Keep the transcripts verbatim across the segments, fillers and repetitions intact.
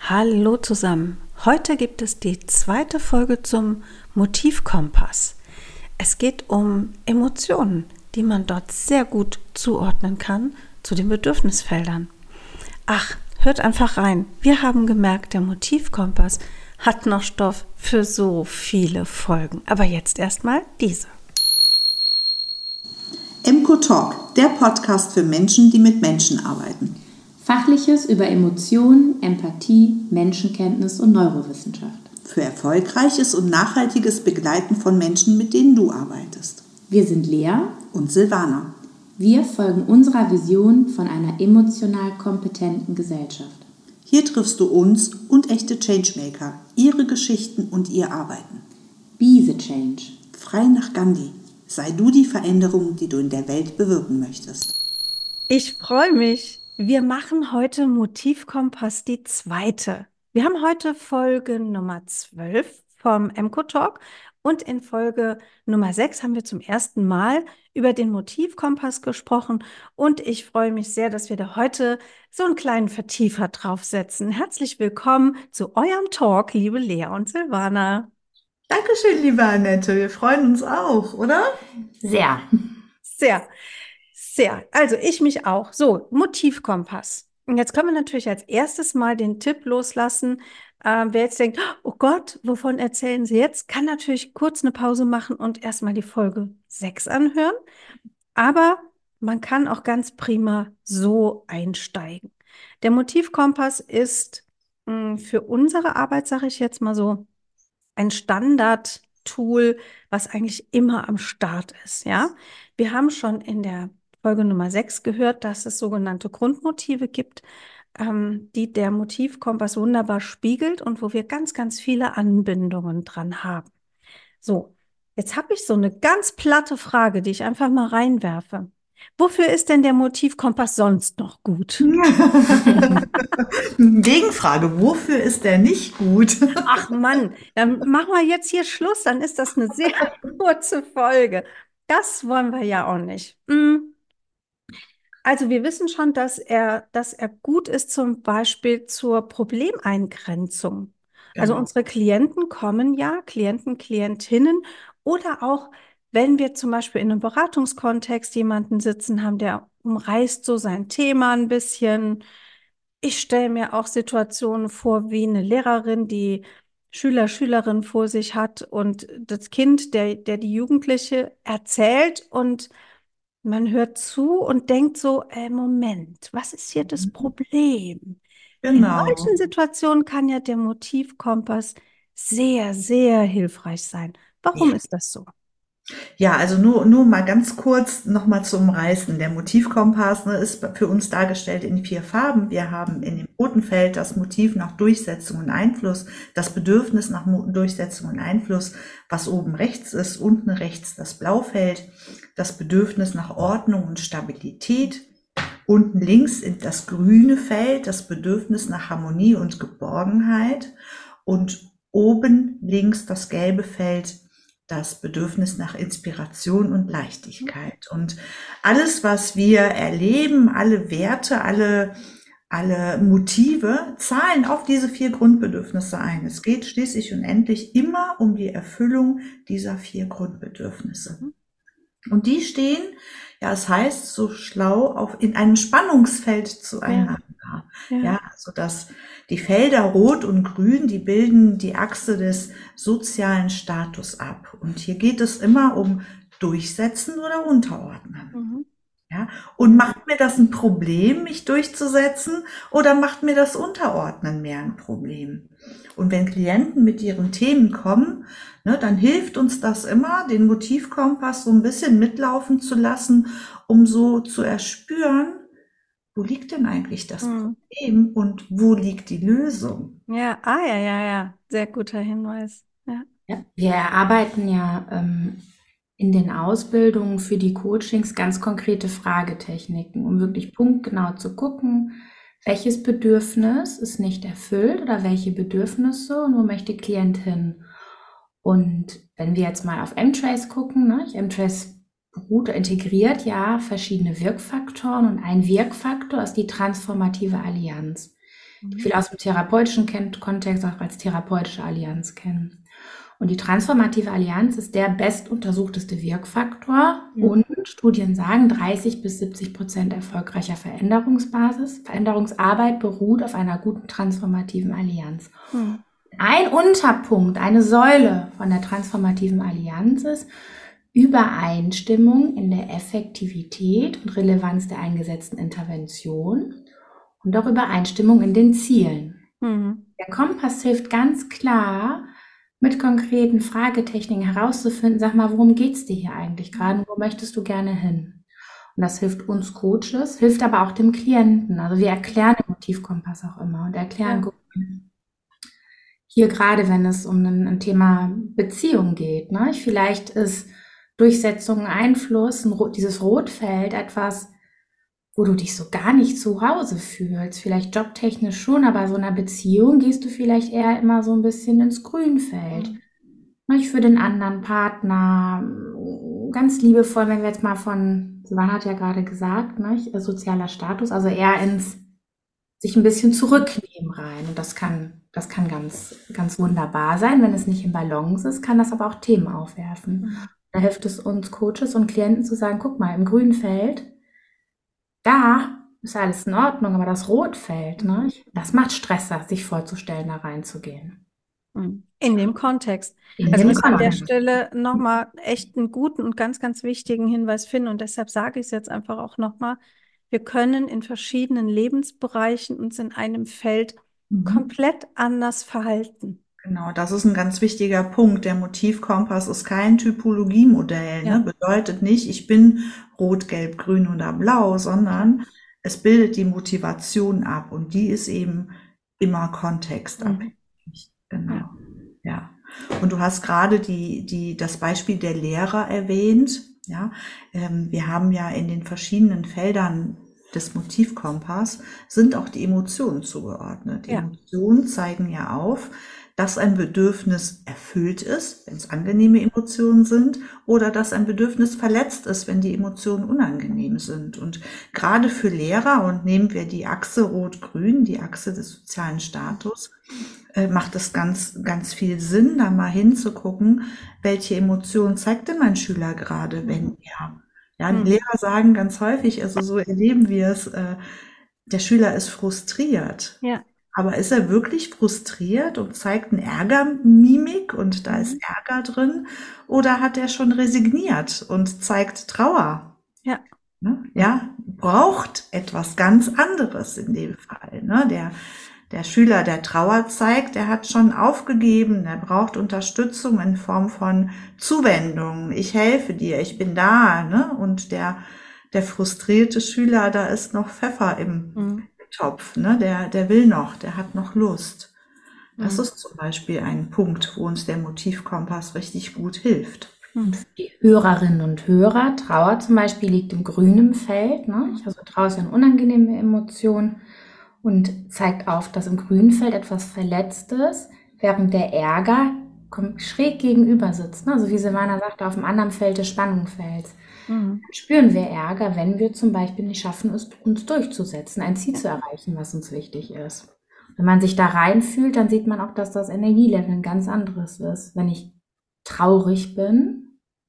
Hallo zusammen. Heute gibt es die zweite Folge zum Motivkompass. Es geht um Emotionen, die man dort sehr gut zuordnen kann zu den Bedürfnisfeldern. Ach, hört einfach rein. Wir haben gemerkt, der Motivkompass hat noch Stoff für so viele Folgen. Aber jetzt erstmal diese. Emco Talk, der Podcast für Menschen, die mit Menschen arbeiten. Fachliches über Emotionen, Empathie, Menschenkenntnis und Neurowissenschaft. Für erfolgreiches und nachhaltiges Begleiten von Menschen, mit denen du arbeitest. Wir sind Lea und Silvana. Wir folgen unserer Vision von einer emotional kompetenten Gesellschaft. Hier triffst du uns und echte Changemaker, ihre Geschichten und ihr Arbeiten. Be the change. Frei nach Gandhi. Sei du die Veränderung, die du in der Welt bewirken möchtest. Ich freue mich. Wir machen heute Motivkompass die zweite. Wir haben heute Folge Nummer zwölf vom Emco Talk und in Folge Nummer sechs haben wir zum ersten Mal über den Motivkompass gesprochen und ich freue mich sehr, dass wir da heute so einen kleinen Vertiefer draufsetzen. Herzlich willkommen zu eurem Talk, liebe Lea und Silvana. Dankeschön, liebe Annette. Wir freuen uns auch, oder? Sehr. Sehr. Sehr, also ich mich auch. So, Motivkompass. Und jetzt können wir natürlich als erstes mal den Tipp loslassen. Äh, wer jetzt denkt, oh Gott, wovon erzählen Sie jetzt? Kann natürlich kurz eine Pause machen und erstmal die Folge sechs anhören. Aber man kann auch ganz prima so einsteigen. Der Motivkompass ist mh, für unsere Arbeit, sage ich jetzt mal so, ein Standard-Tool, was eigentlich immer am Start ist. Ja, wir haben schon in der Folge Nummer sechs gehört, dass es sogenannte Grundmotive gibt, ähm, die der Motivkompass wunderbar spiegelt und wo wir ganz, ganz viele Anbindungen dran haben. So, jetzt habe ich so eine ganz platte Frage, die ich einfach mal reinwerfe. Wofür ist denn der Motivkompass sonst noch gut? Gegenfrage, wofür ist der nicht gut? Ach Mann, dann machen wir jetzt hier Schluss, dann ist das eine sehr kurze Folge. Das wollen wir ja auch nicht. Hm. Also wir wissen schon, dass er, dass er gut ist, zum Beispiel zur Problemeingrenzung. Also Genau. unsere Klienten kommen ja, Klienten, Klientinnen, oder auch, wenn wir zum Beispiel in einem Beratungskontext jemanden sitzen haben, der umreißt so sein Thema ein bisschen. Ich stelle mir auch Situationen vor, wie eine Lehrerin, die Schüler, Schülerin vor sich hat und das Kind, der, der die Jugendliche erzählt und man hört zu und denkt so, äh, Moment, was ist hier das Problem? In Genau. solchen Situationen kann ja der Motivkompass sehr, sehr hilfreich sein. Warum ist das so? Ja, also nur, nur mal ganz kurz nochmal zum Umreißen. Der Motivkompass, ne, ist für uns dargestellt in vier Farben. Wir haben in dem roten Feld das Motiv nach Durchsetzung und Einfluss, das Bedürfnis nach Mo- Durchsetzung und Einfluss, was oben rechts ist, unten rechts das Blaufeld, das Bedürfnis nach Ordnung und Stabilität. Unten links in das grüne Feld, das Bedürfnis nach Harmonie und Geborgenheit. Und oben links das gelbe Feld, das Bedürfnis nach Inspiration und Leichtigkeit. Und alles, was wir erleben, alle Werte, alle, alle Motive, zahlen auf diese vier Grundbedürfnisse ein. Es geht schließlich und endlich immer um die Erfüllung dieser vier Grundbedürfnisse. Und die stehen, ja, es heißt so schlau, auf, in einem Spannungsfeld zueinander. Ja. Ja, also dass die Felder Rot und Grün, die bilden die Achse des sozialen Status ab. Und hier geht es immer um Durchsetzen oder Unterordnen. Mhm. Ja, und macht mir das ein Problem, mich durchzusetzen, oder macht mir das Unterordnen mehr ein Problem? Und wenn Klienten mit ihren Themen kommen, ne, dann hilft uns das immer, den Motivkompass so ein bisschen mitlaufen zu lassen, um so zu erspüren, wo liegt denn eigentlich das Mhm. Problem und wo liegt die Lösung? Ja, ah, ja, ja, ja. Sehr guter Hinweis. Ja. Ja, wir erarbeiten ja ähm, in den Ausbildungen für die Coachings ganz konkrete Fragetechniken, um wirklich punktgenau zu gucken, welches Bedürfnis ist nicht erfüllt oder welche Bedürfnisse und wo möchte Klient hin. Und wenn wir jetzt mal auf M-Trace gucken, ne, M-Trace beruht, integriert ja verschiedene Wirkfaktoren und ein Wirkfaktor ist die transformative Allianz. die viel aus dem therapeutischen Ken- Kontext auch als therapeutische Allianz kennen. Und die transformative Allianz ist der bestuntersuchteste Wirkfaktor Mhm. und Studien sagen, dreißig bis siebzig Prozent erfolgreicher Veränderungsbasis, Veränderungsarbeit beruht auf einer guten transformativen Allianz. Mhm. Ein Unterpunkt, eine Säule von der transformativen Allianz ist Übereinstimmung in der Effektivität und Relevanz der eingesetzten Intervention und auch Übereinstimmung in den Zielen. Mhm. Der Kompass hilft ganz klar, mit konkreten Fragetechniken herauszufinden, sag mal, worum geht's dir hier eigentlich gerade? Wo möchtest du gerne hin? Und das hilft uns Coaches, hilft aber auch dem Klienten. Also wir erklären den Motivkompass auch immer und erklären, Ja. guck mal, hier gerade, wenn es um ein, ein Thema Beziehung geht, ne? Vielleicht ist Durchsetzung, Einfluss, ein, Ro- dieses Rotfeld etwas, wo du dich so gar nicht zu Hause fühlst. Vielleicht jobtechnisch schon, aber so in einer Beziehung gehst du vielleicht eher immer so ein bisschen ins Grünfeld. Nicht für den anderen Partner, ganz liebevoll, wenn wir jetzt mal von, Silvana hat ja gerade gesagt, nicht, sozialer Status, also eher ins sich ein bisschen zurücknehmen rein. Und das kann, das kann ganz, ganz wunderbar sein. Wenn es nicht in Balance ist, kann das aber auch Themen aufwerfen. Da hilft es uns Coaches und Klienten zu sagen, guck mal, im Grünfeld, da ist alles in Ordnung, aber das Rotfeld, ne, das macht Stress, sich vorzustellen, da reinzugehen. Mhm. In dem Kontext. In Also dem was ich an der Kontext. Stelle nochmal echt einen guten und ganz, ganz wichtigen Hinweis finde und deshalb sage ich es jetzt einfach auch nochmal, wir können in verschiedenen Lebensbereichen uns in einem Feld Mhm. komplett anders verhalten. Genau, das ist ein ganz wichtiger Punkt. Der Motivkompass ist kein Typologiemodell, Ja. ne? Bedeutet nicht, ich bin rot, gelb, grün oder blau, sondern es bildet die Motivation ab und die ist eben immer kontextabhängig. Genau. Ja. Ja. Und du hast gerade die, die, das Beispiel der Lehrer erwähnt. Ja, ähm, wir haben ja in den verschiedenen Feldern des Motivkompass sind auch die Emotionen zugeordnet. Die Ja. Emotionen zeigen ja auf, dass ein Bedürfnis erfüllt ist, wenn es angenehme Emotionen sind, oder dass ein Bedürfnis verletzt ist, wenn die Emotionen unangenehm sind. Und gerade für Lehrer, und nehmen wir die Achse Rot-Grün, die Achse des sozialen Status, äh, macht es ganz, ganz viel Sinn, da mal hinzugucken, welche Emotionen zeigt denn mein Schüler gerade, wenn er, ja, die Mhm. Lehrer sagen ganz häufig, also so erleben wir es, äh, der Schüler ist frustriert. Ja. Aber ist er wirklich frustriert und zeigt eine Ärgermimik und da ist Mhm. Ärger drin? Oder hat er schon resigniert und zeigt Trauer? Ja. Ne? Ja, braucht etwas ganz anderes in dem Fall. Ne? Der, der Schüler, der Trauer zeigt, der hat schon aufgegeben, der braucht Unterstützung in Form von Zuwendung. Ich helfe dir, ich bin da. Ne? Und der, der frustrierte Schüler, da ist noch Pfeffer im Mhm. Topf. Ne? Der, der will noch, der hat noch Lust. Das Mhm. ist zum Beispiel ein Punkt, wo uns der Motivkompass richtig gut hilft. Mhm. Die Hörerinnen und Hörer, Trauer zum Beispiel liegt im grünen Feld, ne? Also Trauer ist ja eine unangenehme Emotion und zeigt auf, dass im grünen Feld etwas Verletztes, während der Ärger kommt schräg gegenüber sitzt. Ne? Also wie Silvana sagte, auf dem anderen Feld des Spannungsfelds. Mhm. Spüren wir Ärger, wenn wir zum Beispiel nicht schaffen, es uns durchzusetzen, ein Ziel zu erreichen, was uns wichtig ist. Wenn man sich da reinfühlt, dann sieht man auch, dass das Energielevel ein ganz anderes ist. Wenn ich traurig bin,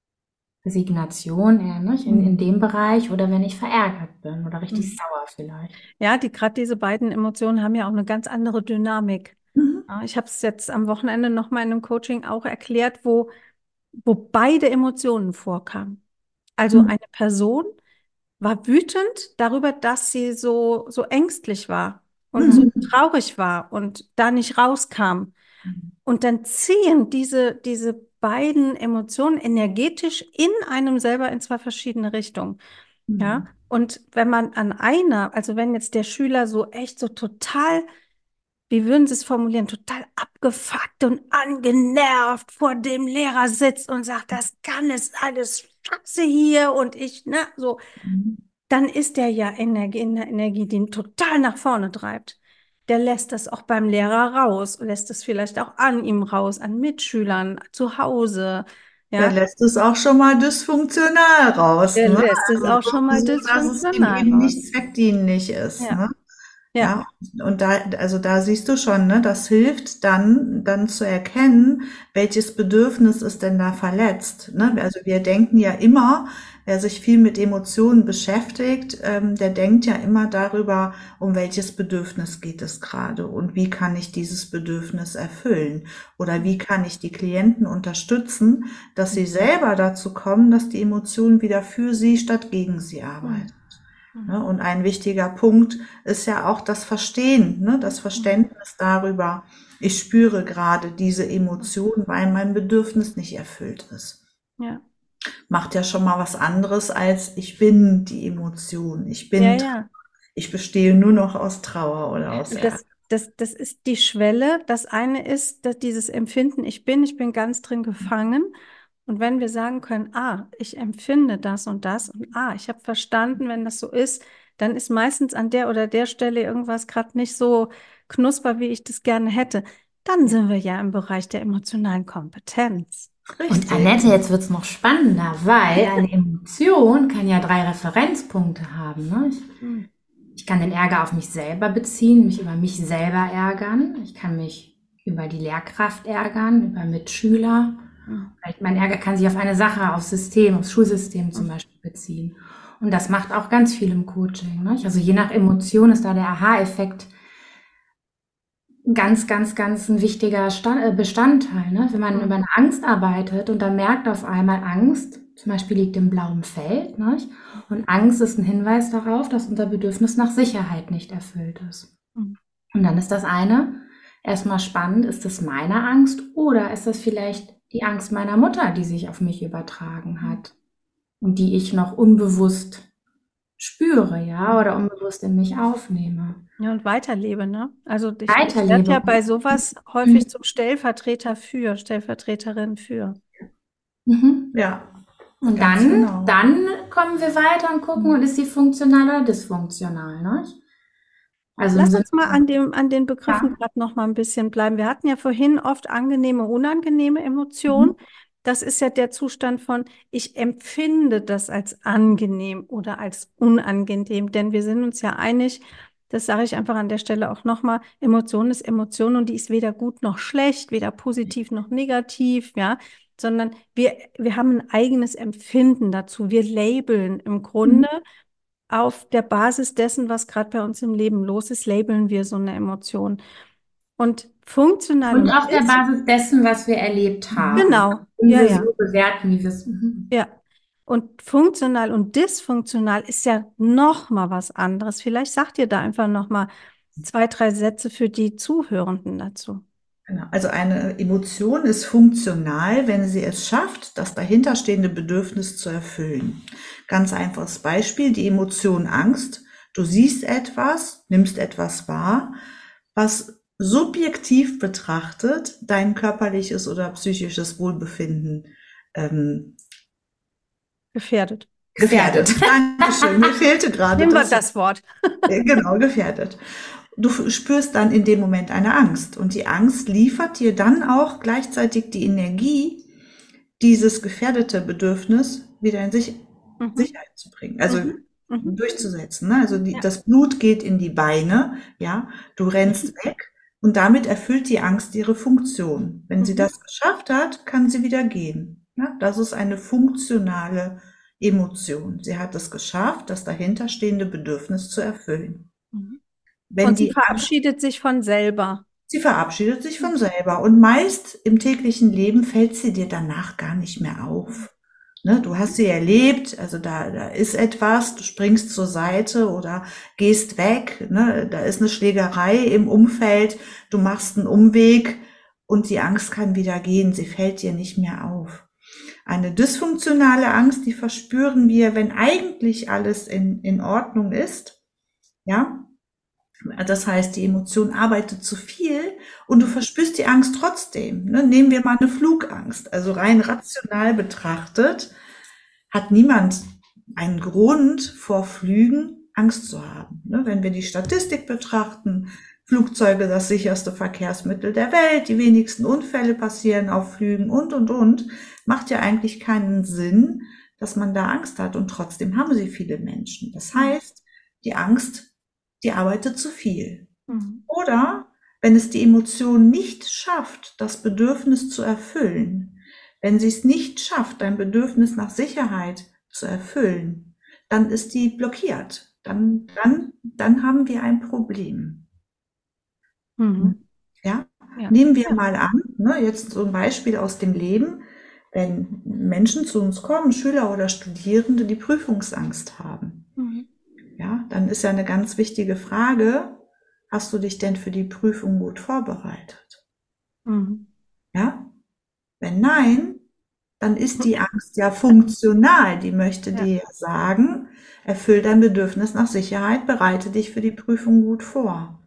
Resignation eher, nicht? In, in dem Bereich, oder wenn ich verärgert bin oder richtig Mhm. sauer vielleicht. Ja, die gerade diese beiden Emotionen haben ja auch eine ganz andere Dynamik. Mhm. Ja, ich habe es jetzt am Wochenende noch mal in einem Coaching auch erklärt, wo, wo beide Emotionen vorkamen. Also Mhm. eine Person war wütend darüber, dass sie so, so ängstlich war und so Mhm. traurig war und da nicht rauskam. Und dann ziehen diese, diese beiden Emotionen energetisch in einem selber in zwei verschiedene Richtungen. Ja, und wenn man an einer, also wenn jetzt der Schüler so echt so total, wie würden Sie es formulieren, total abgefuckt und angenervt vor dem Lehrer sitzt und sagt, das kann es alles Scheiße hier und ich, ne, so, Mhm. dann ist der ja Energie, in der Energie, die ihn total nach vorne treibt. Der lässt das auch beim Lehrer raus, lässt es vielleicht auch an ihm raus, an Mitschülern, zu Hause, Der ja. lässt es auch schon mal dysfunktional raus, Der ne? lässt es Also auch schon mal so, dass es ihm dysfunktional eben nicht raus. zweckdienlich ist, Ja. ne? Ja. Ja, und da, also da siehst du schon, ne, das hilft dann, dann zu erkennen, welches Bedürfnis ist denn da verletzt, ne? Also wir denken ja immer, wer sich viel mit Emotionen beschäftigt, ähm, der denkt ja immer darüber, um welches Bedürfnis geht es gerade und wie kann ich dieses Bedürfnis erfüllen oder wie kann ich die Klienten unterstützen, dass sie selber dazu kommen, dass die Emotionen wieder für sie statt gegen sie arbeiten. Ne? Und ein wichtiger Punkt ist ja auch das Verstehen, ne? Das Verständnis darüber, ich spüre gerade diese Emotion, weil mein Bedürfnis nicht erfüllt ist. Ja. Macht ja schon mal was anderes als ich bin die Emotion, ich bin, Ja, ja. ich bestehe nur noch aus Trauer oder aus Ärger. Das, das, das ist die Schwelle. Das eine ist, dass dieses Empfinden, ich bin, ich bin ganz drin gefangen. Und wenn wir sagen können, ah, ich empfinde das und das und ah, ich habe verstanden, wenn das so ist, dann ist meistens an der oder der Stelle irgendwas gerade nicht so knusper, wie ich das gerne hätte. Dann sind wir ja im Bereich der emotionalen Kompetenz. Und Richtig. Annette, jetzt wird's noch spannender, weil eine Emotion kann ja drei Referenzpunkte haben. Ne? Ich, Hm. ich kann den Ärger auf mich selber beziehen, mich über mich selber ärgern. Ich kann mich über die Lehrkraft ärgern, über Mitschüler. Hm. Vielleicht mein Ärger kann sich auf eine Sache, aufs System, aufs Schulsystem zum Beispiel beziehen. Und das macht auch ganz viel im Coaching. Ne? Also je nach Emotion ist da der Aha-Effekt ganz, ganz, ganz ein wichtiger Stand, äh, Bestandteil. Ne? Wenn man Mhm. über eine Angst arbeitet und dann merkt auf einmal Angst, zum Beispiel liegt im blauen Feld, nicht? Und Angst ist ein Hinweis darauf, dass unser Bedürfnis nach Sicherheit nicht erfüllt ist. Mhm. Und dann ist das eine erstmal spannend, ist das meine Angst oder ist das vielleicht die Angst meiner Mutter, die sich auf mich übertragen hat und die ich noch unbewusst spüre, ja, oder unbewusst in mich aufnehme. Ja, und weiterlebe, ne? Also ich, ich Weiterlebe. werde ja bei sowas häufig zum Stellvertreter für, Stellvertreterin für. Mhm. Ja. Und Ganz dann, genau. dann kommen wir weiter und gucken, und ist sie funktional oder dysfunktional, ne? Also im Lass Sinne uns mal von, an dem, an den Begriffen Ja. gerade noch mal ein bisschen bleiben. Wir hatten ja vorhin oft angenehme, unangenehme Emotionen. Das ist ja der Zustand von, ich empfinde das als angenehm oder als unangenehm, denn wir sind uns ja einig, das sage ich einfach an der Stelle auch nochmal, Emotion ist Emotion und die ist weder gut noch schlecht, weder positiv noch negativ, ja, sondern wir, wir haben ein eigenes Empfinden dazu. Wir labeln im Grunde auf der Basis dessen, was gerade bei uns im Leben los ist, labeln wir so eine Emotion. Und funktional Und und auf der ist, Basis dessen, was wir erlebt haben. genau, Und ja, wir ja, so bewerten, wie wir es. Mhm. ja. Und funktional und dysfunktional ist ja noch mal was anderes. Vielleicht sagt ihr da einfach noch mal zwei, drei Sätze für die Zuhörenden dazu. Genau. Also eine Emotion ist funktional, wenn sie es schafft, das dahinterstehende Bedürfnis zu erfüllen. Ganz einfaches Beispiel, die Emotion Angst. Du siehst etwas, nimmst etwas wahr, was subjektiv betrachtet dein körperliches oder psychisches Wohlbefinden ähm, Gefährdet. gefährdet. Dankeschön, mir fehlte gerade Nehmen wir das. das Wort. Genau, gefährdet. Du spürst dann in dem Moment eine Angst und die Angst liefert dir dann auch gleichzeitig die Energie, dieses gefährdete Bedürfnis wieder in sich, Mhm. Sicherheit zu bringen, also Mhm. Mhm. durchzusetzen. Ne? Also die, Ja. das Blut geht in die Beine, ja, du rennst weg und damit erfüllt die Angst ihre Funktion. Wenn sie Mhm. das geschafft hat, kann sie wieder gehen. Ja? Das ist eine funktionale Emotion. Sie hat es geschafft, das dahinterstehende Bedürfnis zu erfüllen. Mhm. Wenn Und sie die verabschiedet sich von selber. Sie verabschiedet sich von selber und meist im täglichen Leben fällt sie dir danach gar nicht mehr auf. Ne, du hast sie erlebt, also da, da ist etwas, du springst zur Seite oder gehst weg, ne, da ist eine Schlägerei im Umfeld, du machst einen Umweg und die Angst kann wieder gehen, sie fällt dir nicht mehr auf. Eine dysfunktionale Angst, die verspüren wir, wenn eigentlich alles in, in Ordnung ist, ja. Das heißt, die Emotion arbeitet zu viel und du verspürst die Angst trotzdem. Ne? Nehmen wir mal eine Flugangst. Also rein rational betrachtet hat niemand einen Grund, vor Flügen Angst zu haben. Ne? Wenn wir die Statistik betrachten, Flugzeuge das sicherste Verkehrsmittel der Welt, die wenigsten Unfälle passieren auf Flügen und, und, und, macht ja eigentlich keinen Sinn, dass man da Angst hat. Und trotzdem haben sie viele Menschen. Das heißt, die Angst die arbeitet zu viel. Mhm. Oder wenn es die Emotion nicht schafft, das Bedürfnis zu erfüllen, wenn sie es nicht schafft, dein Bedürfnis nach Sicherheit zu erfüllen, dann ist die blockiert. Dann, dann, dann haben wir ein Problem. Mhm. Ja? Ja. Nehmen wir Ja. mal an, ne, jetzt so ein Beispiel aus dem Leben, wenn Menschen zu uns kommen, Schüler oder Studierende, die Prüfungsangst haben. Mhm. Ja, dann ist ja eine ganz wichtige Frage, hast du dich denn für die Prüfung gut vorbereitet? Mhm. Ja? Wenn nein, dann ist die Angst ja funktional. Die möchte Ja. dir ja sagen, erfüll dein Bedürfnis nach Sicherheit, bereite dich für die Prüfung gut vor.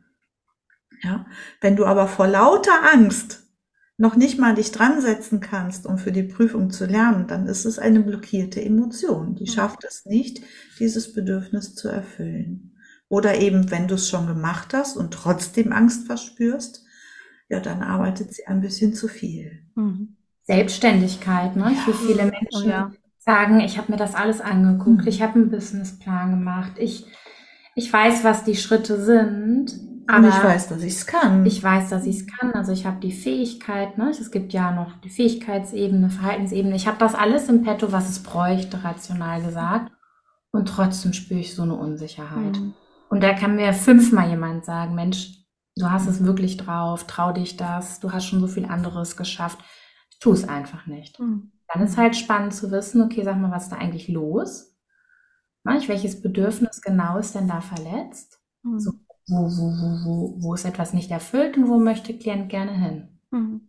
Ja? Wenn du aber vor lauter Angst noch nicht mal dich dran setzen kannst, um für die Prüfung zu lernen, dann ist es eine blockierte Emotion. Die Mhm. schafft es nicht, dieses Bedürfnis zu erfüllen. Oder eben, wenn du es schon gemacht hast und trotzdem Angst verspürst, ja, dann arbeitet sie ein bisschen zu viel. Mhm. Selbstständigkeit, ne? Für viele Oh Menschen ja. sagen, ich habe mir das alles angeguckt, Mhm. ich habe einen Businessplan gemacht, ich, ich weiß, was die Schritte sind, Und ich aber weiß, dass ich es kann. ich weiß, dass ich es kann, also ich habe die Fähigkeit, ne? Es gibt ja noch die Fähigkeitsebene, Verhaltensebene, ich habe das alles im Petto, was es bräuchte, rational gesagt, und trotzdem spüre ich so eine Unsicherheit. Mhm. Und da kann mir fünfmal jemand sagen, Mensch, du hast es wirklich drauf, trau dich das, du hast schon so viel anderes geschafft, tu es einfach nicht. Mhm. Dann ist halt spannend zu wissen, okay, sag mal, was ist da eigentlich los? Ne, welches Bedürfnis genau ist denn da verletzt? So, Mhm. wo, wo, wo, wo, wo ist etwas nicht erfüllt und wo möchte Klient gerne hin? Mhm.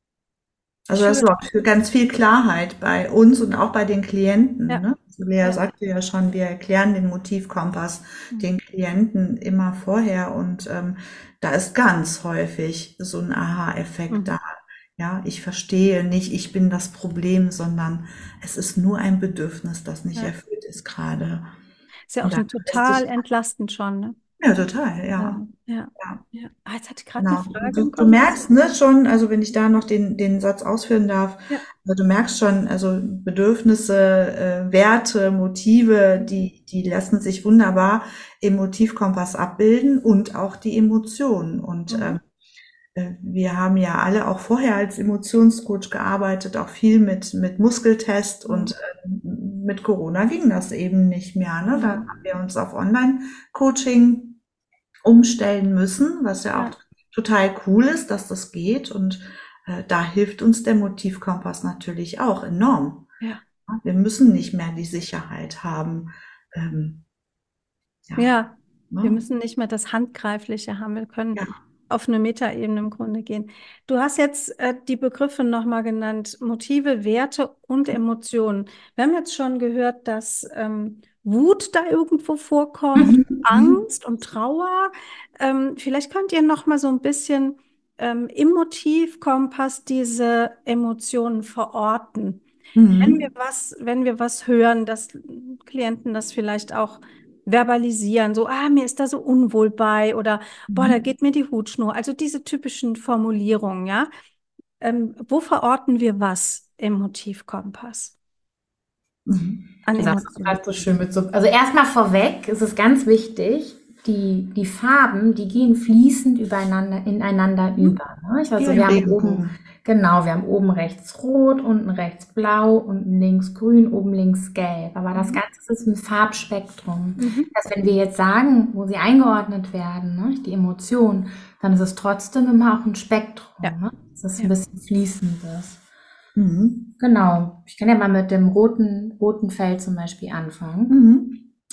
Also das Schön. sorgt für ganz viel Klarheit bei uns und auch bei den Klienten. Ja. Ne? Also Lea Ja. sagte ja schon, wir erklären den Motivkompass Mhm. den Klienten immer vorher und ähm, da ist ganz häufig so ein Aha-Effekt Mhm. da. Ja, ich verstehe nicht, ich bin das Problem, sondern es ist nur ein Bedürfnis, das nicht Ja. erfüllt ist gerade. Ist ja Und auch dann schon lässt total sich, entlastend schon, ne? ja, total, ja. Ja. Ja. Ja. Ja. Ah, jetzt hatte ich gerade eine Genau. Frage Du, im du Kopf. merkst, ne, schon, also wenn ich da noch den, den Satz ausführen darf, Ja. also du merkst schon, also Bedürfnisse, äh, Werte, Motive, die, die lassen sich wunderbar im Motivkompass abbilden und auch die Emotionen. Und Mhm. ähm, äh, wir haben ja alle auch vorher als Emotionscoach gearbeitet, auch viel mit, mit Muskeltest Mhm. und ähm, mit Corona ging das eben nicht mehr. Ne? Dann haben wir uns auf Online-Coaching umstellen müssen, was ja auch Ja. total cool ist, dass das geht. Und äh, da hilft uns der Motivkompass natürlich auch enorm. Ja. Wir müssen nicht mehr die Sicherheit haben. Ähm, ja, Ja. Wir ne? müssen nicht mehr das Handgreifliche haben. Wir können Ja. auf eine Metaebene im Grunde gehen. Du hast jetzt äh, die Begriffe nochmal genannt, Motive, Werte und Emotionen. Wir haben jetzt schon gehört, dass ähm, Wut da irgendwo vorkommt, Mhm. Mhm. Angst und Trauer. Ähm, vielleicht könnt ihr nochmal so ein bisschen ähm, im Motivkompass diese Emotionen verorten. Wenn wir Mhm. was, wenn wir was hören, dass Klienten das vielleicht auch verbalisieren, so, ah, mir ist da so unwohl bei oder boah, da Mhm. geht mir die Hutschnur. Also diese typischen Formulierungen, ja. Ähm, wo verorten wir was im Motivkompass Mhm. an Du sagst es Emotionen? gerade so schön mit so. Also erstmal vorweg ist es ganz wichtig, die, die Farben, die gehen fließend übereinander, ineinander Mhm. über. Ne? Wie Also ein wir haben oben, Regenbogen. genau, wir haben oben rechts rot, unten rechts blau, unten links grün, oben links gelb. Aber das Mhm. Ganze ist ein Farbspektrum. Mhm. Das heißt, wenn wir jetzt sagen, wo sie eingeordnet werden, ne, die Emotionen, dann ist es trotzdem immer auch ein Spektrum. Ja, Ne? Es ist ein ja. bisschen fließendes. Mhm. Genau. Ich kann ja mal mit dem roten, roten Feld zum Beispiel anfangen. Mhm.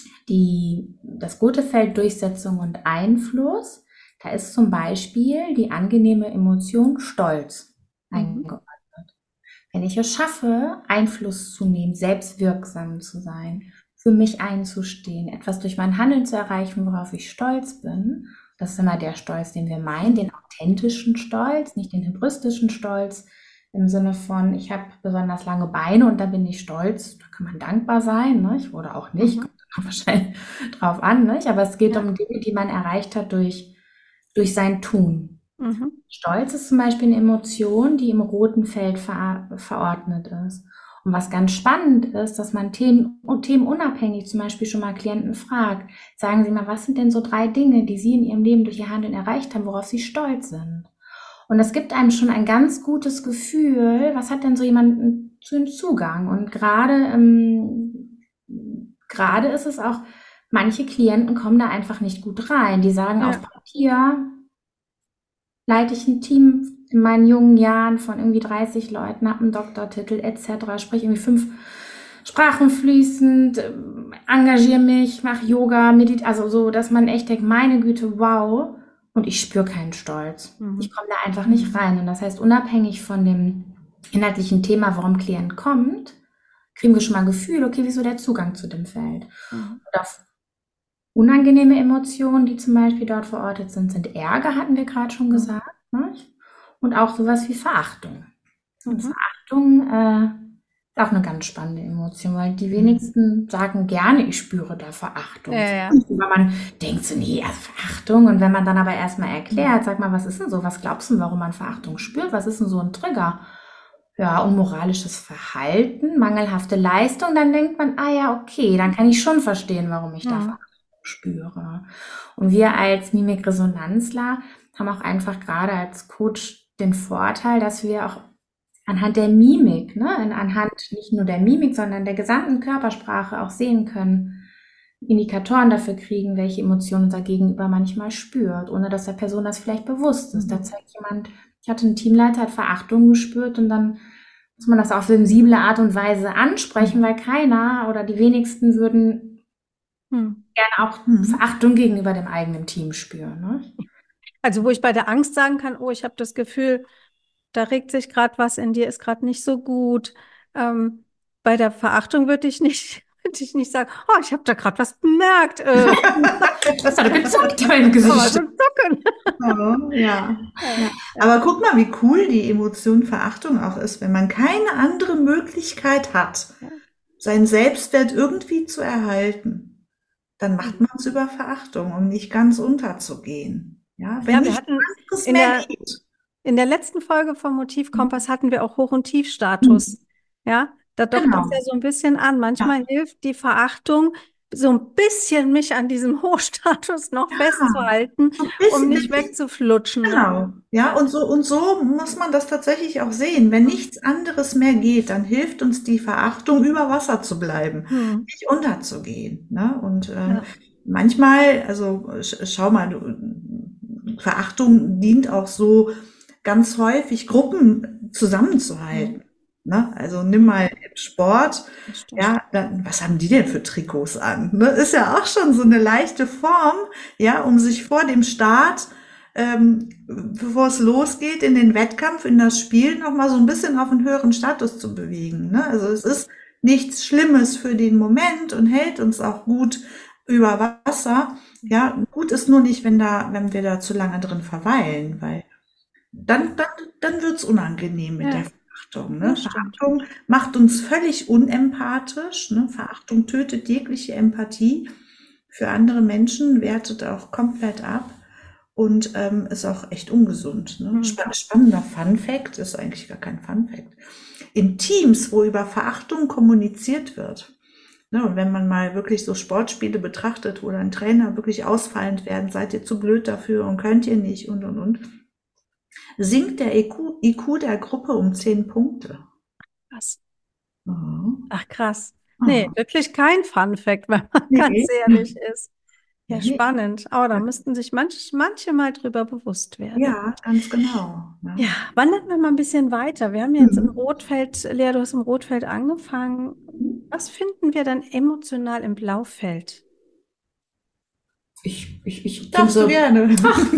Die, das rote Feld Durchsetzung und Einfluss, da ist zum Beispiel die angenehme Emotion Stolz Mhm. eingeordnet. Wenn ich es schaffe, Einfluss zu nehmen, selbstwirksam zu sein, für mich einzustehen, etwas durch mein Handeln zu erreichen, worauf ich stolz bin, das ist immer der Stolz, den wir meinen, den authentischen Stolz, nicht den hybristischen Stolz, im Sinne von, ich habe besonders lange Beine und da bin ich stolz, da kann man dankbar sein, nicht? Oder auch nicht, Mhm. kommt dann wahrscheinlich drauf an, nicht? Aber es geht Ja. um Dinge, die man erreicht hat durch, durch sein Tun. Mhm. Stolz ist zum Beispiel eine Emotion, die im roten Feld ver verordnet ist. Und was ganz spannend ist, dass man Themen, themenunabhängig zum Beispiel schon mal Klienten fragt, sagen Sie mal, was sind denn so drei Dinge, die Sie in Ihrem Leben durch Ihr Handeln erreicht haben, worauf Sie stolz sind? Und das gibt einem schon ein ganz gutes Gefühl, was hat denn so jemand zu einem Zugang? Und gerade, ähm, gerade ist es auch, manche Klienten kommen da einfach nicht gut rein. Die sagen, Ja. auf Papier leite ich ein Team in meinen jungen Jahren von irgendwie dreißig Leuten, habe einen Doktortitel et cetera, spreche irgendwie fünf Sprachen fließend, äh, engagiere mich, mache Yoga, medit, also so, dass man echt denkt, meine Güte, wow, und ich spüre keinen Stolz. Mhm. Ich komme da einfach nicht rein. Und das heißt, unabhängig von dem inhaltlichen Thema, warum ein Klient kommt, kriegen wir schon mal ein Gefühl, okay, wieso der Zugang zu dem Feld. Mhm. Und auf unangenehme Emotionen, die zum Beispiel dort verortet sind, sind Ärger, hatten wir gerade schon gesagt, ne? Und auch sowas wie Verachtung. Und Mhm. Verachtung äh, ist auch eine ganz spannende Emotion, weil die wenigsten sagen gerne, ich spüre da Verachtung. Ja, ja. Weil man denkt so, nee, also Verachtung. Und wenn man dann aber erstmal erklärt, sag mal, was ist denn so, was glaubst du, warum man Verachtung spürt? Was ist denn so ein Trigger? Ja, unmoralisches Verhalten, mangelhafte Leistung, dann denkt man, ah ja, okay, dann kann ich schon verstehen, warum ich da Mhm. Verachtung spüre. Und wir als Mimikresonanzler haben auch einfach gerade als Coach den Vorteil, dass wir auch anhand der Mimik, ne, anhand nicht nur der Mimik, sondern der gesamten Körpersprache auch sehen können, Indikatoren dafür kriegen, welche Emotionen unser Gegenüber manchmal spürt, ohne dass der Person das vielleicht bewusst ist. Da zeigt jemand, ich hatte einen Teamleiter, hat Verachtung gespürt und dann muss man das auf sensible Art und Weise ansprechen, weil keiner oder die wenigsten würden Mhm. gerne auch Mhm. Verachtung gegenüber dem eigenen Team spüren. Ne? Also wo ich bei der Angst sagen kann, oh, ich habe das Gefühl, da regt sich gerade was in dir, ist gerade nicht so gut. Ähm, bei der Verachtung würde ich nicht, würde ich nicht sagen, oh, ich habe da gerade was bemerkt. Äh, Das hat er gezuckt, mein aber Gesicht. so zucken. Oh, ja. Ja. Aber guck mal, wie cool die Emotion Verachtung auch ist, wenn man keine andere Möglichkeit hat, Ja. seinen Selbstwert irgendwie zu erhalten. Dann macht man es über Verachtung, um nicht ganz unterzugehen. Ja, wenn Ja, wir nicht hatten anderes in mehr der, geht. in der letzten Folge vom Motivkompass hatten wir auch Hoch- und Tiefstatus. Ja, da dockt das Genau. ja so ein bisschen an. Manchmal hilft die Verachtung, so ein bisschen mich an diesem Hochstatus noch festzuhalten, So ein um bisschen, nicht wegzuflutschen. Ne? genau. Ja, und so, und so muss man das tatsächlich auch sehen. Wenn nichts anderes mehr geht, dann hilft uns die Verachtung, über Wasser zu bleiben, Hm. nicht unterzugehen. Ne? Und äh, Ja. manchmal, also sch schau mal, du, Verachtung dient auch so ganz häufig, Gruppen zusammenzuhalten. Ne? Also nimm mal im Sport, Das stimmt. ja, dann, was haben die denn für Trikots an? Ne? Ist ja auch schon so eine leichte Form, ja, um sich vor dem Start, ähm, bevor es losgeht, in den Wettkampf, in das Spiel, nochmal so ein bisschen auf einen höheren Status zu bewegen. Ne? Also es ist nichts Schlimmes für den Moment und hält uns auch gut über Wasser. Ja, gut ist nur nicht, wenn da, wenn wir da zu lange drin verweilen, weil dann, dann, dann wird's unangenehm mit Ja, der Verachtung. Ne? das stimmt. Verachtung macht uns völlig unempathisch. Ne? Verachtung tötet jegliche Empathie für andere Menschen, wertet auch komplett ab und ähm, ist auch echt ungesund. Ne? Hm. Spa- Spannender Fun-Fact, ist eigentlich gar kein Fun-Fact. In Teams, wo über Verachtung kommuniziert wird, ne, und wenn man mal wirklich so Sportspiele betrachtet, wo dann Trainer wirklich ausfallend werden, seid ihr zu blöd dafür und könnt ihr nicht und und und, sinkt der I Q, I Q der Gruppe um zehn Punkte. Krass. Mhm. Ach, krass. Nee, Mhm. wirklich kein Fun Fact, wenn man Nee. ganz ehrlich ist. Ja, Nee. spannend. Aber da müssten sich manch, manche mal drüber bewusst werden. Ja, ganz genau. Ja. Ja, wandern wir mal ein bisschen weiter. Wir haben jetzt im Mhm. Rotfeld, Lea, du hast im Rotfeld angefangen. Was finden wir dann emotional im Blaufeld? Ich, ich, ich Darfst du so, gerne.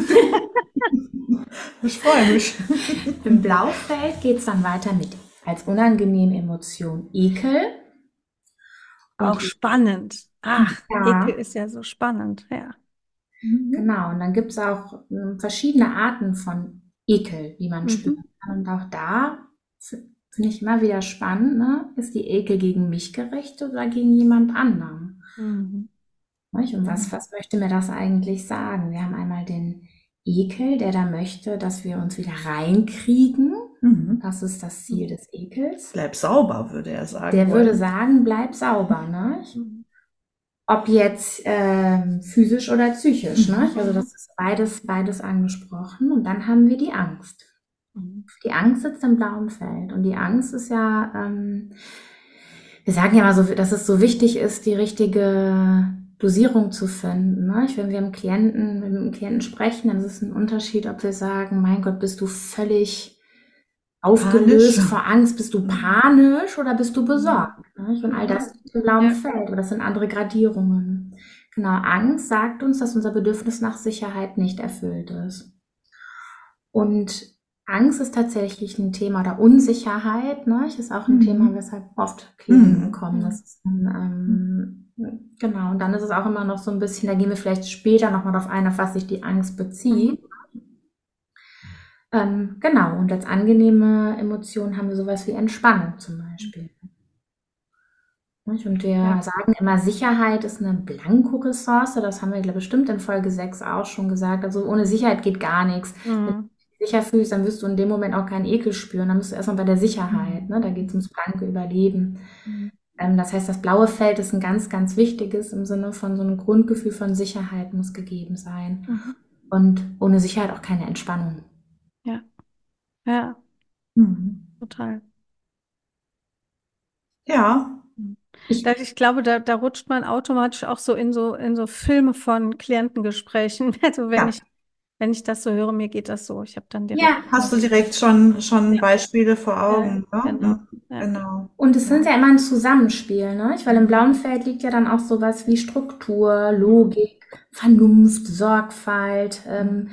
Ich freue mich. Im Blaufeld geht es dann weiter mit als unangenehme Emotion Ekel. Auch Und spannend. Ach, ja, Ekel ist ja so spannend. Ja. genau. Und dann gibt es auch ähm, verschiedene Arten von Ekel, die man Mhm. spüren kann. Und auch da f- finde ich immer wieder spannend, ne? Ist die Ekel gegen mich gerichtet oder gegen jemand anderen? Mhm. Nicht? Und was, was möchte mir das eigentlich sagen? Wir haben einmal den Ekel, der da möchte, dass wir uns wieder reinkriegen. Mhm. Und das ist das Ziel des Ekels. Bleib sauber, würde er sagen. Der wollen. würde sagen, bleib sauber, ne? Ob jetzt ähm, physisch oder psychisch, ne? Also das ist beides, beides angesprochen. Und dann haben wir die Angst. Die Angst sitzt im blauen Feld. Und die Angst ist ja, ähm, wir sagen ja mal so, dass es so wichtig ist, die richtige Dosierung zu finden. Ne? Wenn wir mit Klienten, wenn wir mit dem Klienten sprechen, dann ist es ein Unterschied, ob wir sagen, mein Gott, bist du völlig aufgelöst Panisch. vor Angst, bist du panisch oder bist du besorgt? Ne? Und all das liegt im blauen Ja. Feld, aber das sind andere Gradierungen. Genau, Angst sagt uns, dass unser Bedürfnis nach Sicherheit nicht erfüllt ist. Und Angst ist tatsächlich ein Thema, oder Unsicherheit, ne? Ist auch ein Mhm. Thema, weshalb oft Klienten Mhm. kommen. Das ist ein, ähm, genau, und dann ist es auch immer noch so ein bisschen, da gehen wir vielleicht später nochmal darauf ein, auf was sich die Angst bezieht. Ähm, genau, und als angenehme Emotionen haben wir sowas wie Entspannung zum Beispiel. Nicht? Und wir Ja. sagen immer, Sicherheit ist eine Blanko-Ressource, das haben wir, glaube ich, bestimmt in Folge sechs auch schon gesagt. Also ohne Sicherheit geht gar nichts. Wenn du Mhm. dich sicher fühlst, dann wirst du in dem Moment auch keinen Ekel spüren. Dann bist du erstmal bei der Sicherheit. Ne? Da geht es ums blanke Überleben. Ähm, das heißt, das blaue Feld ist ein ganz, ganz wichtiges im Sinne von so einem Grundgefühl von Sicherheit muss gegeben sein. Mhm. Und ohne Sicherheit auch keine Entspannung. Ja. Ja, Mhm. total. Ja, Ich, Da, ich glaube, da, da rutscht man automatisch auch so in so in so Filme von Klientengesprächen. Also wenn Ja. ich wenn ich das so höre, mir geht das so. Ich habe dann direkt ja, hast du direkt schon, schon Beispiele vor Ja, Augen, ne? genau. Ja. Genau. und es sind ja immer ein Zusammenspiel, ne? Weil im blauen Feld liegt ja dann auch sowas wie Struktur, Logik, Vernunft, Sorgfalt, ähm,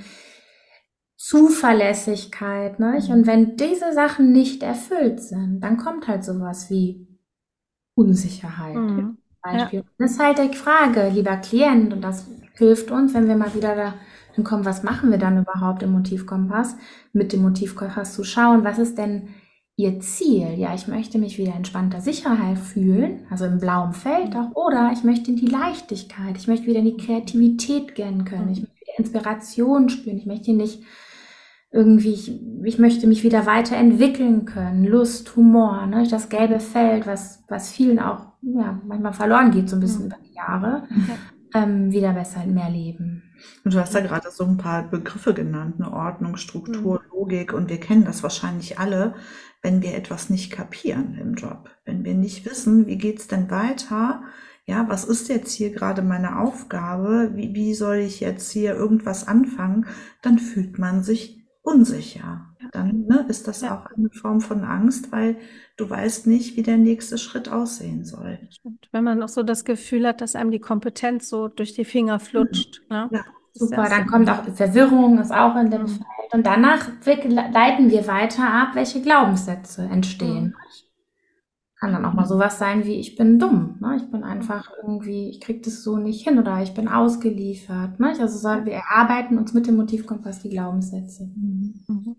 Zuverlässigkeit, ne? Und wenn diese Sachen nicht erfüllt sind, dann kommt halt sowas wie Unsicherheit. Mhm. Beispiel. Das ist halt die Frage, lieber Klient, und das hilft uns, wenn wir mal wieder dahin kommen, was machen wir dann überhaupt im Motivkompass, mit dem Motivkompass zu schauen, was ist denn Ihr Ziel? Ja, ich möchte mich wieder entspannter Sicherheit fühlen, also im blauen Feld auch, oder ich möchte in die Leichtigkeit, ich möchte wieder in die Kreativität gehen können, ich möchte wieder Inspiration spüren, ich möchte nicht irgendwie, ich, ich möchte mich wieder weiterentwickeln können, Lust, Humor, ne? Das gelbe Feld, was, was vielen auch ja, manchmal verloren geht, so ein bisschen über die Jahre, ähm, wieder besser mehr leben. Und du hast ja gerade so ein paar Begriffe genannt, eine Ordnung, Struktur, Logik, und wir kennen das wahrscheinlich alle, wenn wir etwas nicht kapieren im Job, wenn wir nicht wissen, wie geht's denn weiter, ja, was ist jetzt hier gerade meine Aufgabe, wie, wie soll ich jetzt hier irgendwas anfangen, dann fühlt man sich unsicher. Dann ne, ist das Ja. auch eine Form von Angst, weil du weißt nicht, wie der nächste Schritt aussehen soll. Stimmt. Wenn man auch so das Gefühl hat, dass einem die Kompetenz so durch die Finger flutscht. Ne? Ja. Das ist Super, ja dann kommt auch Verwirrung, ist auch in dem Mhm. Feld. Und danach wir- leiten wir weiter ab, welche Glaubenssätze entstehen. Kann dann auch mal sowas sein wie, ich bin dumm, ne? Ich bin einfach irgendwie, ich krieg das so nicht hin oder ich bin ausgeliefert. Ne? Also so, wir erarbeiten uns mit dem Motivkompass die Glaubenssätze. Mhm.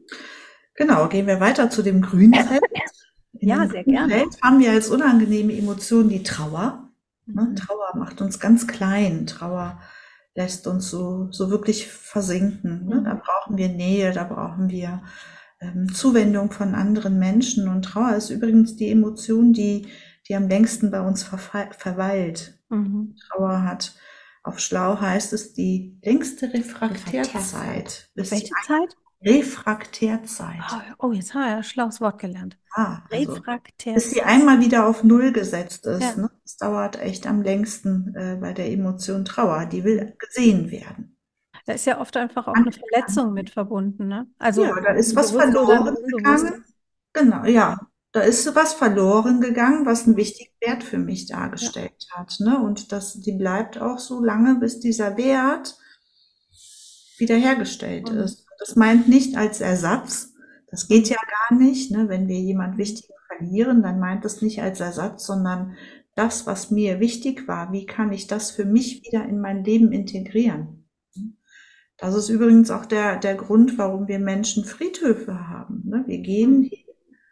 Genau, gehen wir weiter zu dem grünen Feld. In Ja, dem sehr grünen gerne. Feld haben wir als unangenehme Emotion die Trauer. Ne? Mhm. Trauer macht uns ganz klein. Trauer lässt uns so, so wirklich versinken. Ne? Mhm. Da brauchen wir Nähe, da brauchen wir ähm, Zuwendung von anderen Menschen. Und Trauer ist übrigens die Emotion, die, die am längsten bei uns verfall, verweilt. Mhm. Trauer hat, auf Schlau heißt es, die längste Refraktärzeit. Refraktärzeit. Bis Welche die Zeit? Refraktärzeit. Oh, oh, jetzt haben wir ja ein schlaues Wort gelernt. Ah, also bis Refraktärzeit. sie einmal wieder auf Null gesetzt ist. Ja. Ne? Das dauert echt am längsten äh, bei der Emotion Trauer. Die will gesehen werden. Da ist ja oft einfach auch eine Verletzung mit verbunden, ne? Also Ja, da ist was bewusst oder verloren unbewusst. gegangen. Genau, ja. Da ist was verloren gegangen, was einen wichtigen Wert für mich dargestellt hat. Ne? Und das, die bleibt auch so lange, bis dieser Wert wiederhergestellt Mhm. ist. Das meint nicht als Ersatz. Das geht ja gar nicht. Ne? Wenn wir jemand Wichtigen verlieren, dann meint das nicht als Ersatz, sondern das, was mir wichtig war, wie kann ich das für mich wieder in mein Leben integrieren? Das ist übrigens auch der, der Grund, warum wir Menschen Friedhöfe haben. Ne? Wir gehen hin,